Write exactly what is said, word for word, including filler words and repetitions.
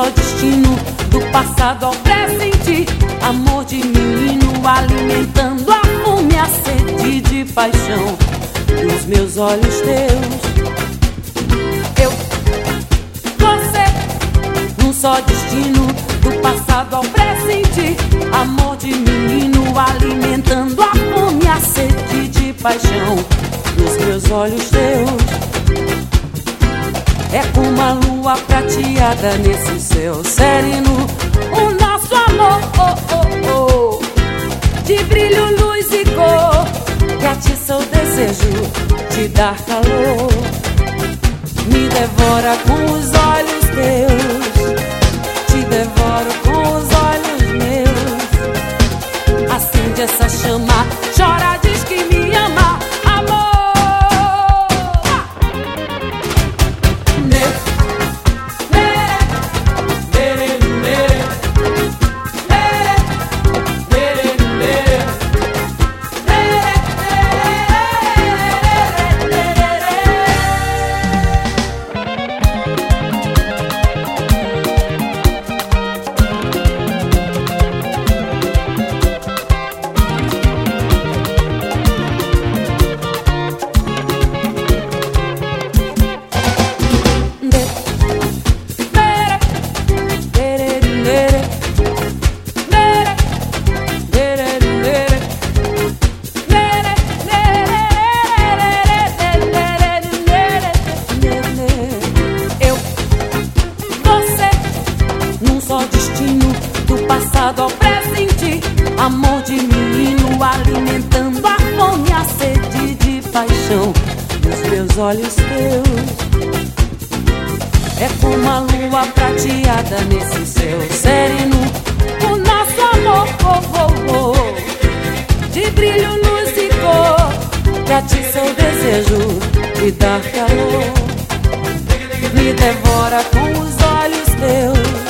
só destino, do passado ao presente. Amor de menino alimentando a fome, a sede de paixão nos meus olhos teus. Eu, você, num só destino, do passado ao presente. Amor de menino alimentando a fome, a sede de paixão nos meus olhos teus. É como a lua prateada nesse céu sereno, o nosso amor, oh, oh, oh, de brilho, luz e cor, que atiça o desejo de dar calor. Me devora com os olhos teus, te devoro com os olhos meus. Acende essa chama, chora, diz que me ama. Ao presente, amor de menino alimentando a fome, a sede de paixão nos meus olhos teus. É como a lua prateada nesse céu sereno, o nosso amor, oh, oh, oh, de brilho, luz e cor, que atiça o desejo de dar calor. Me devora com os olhos teus,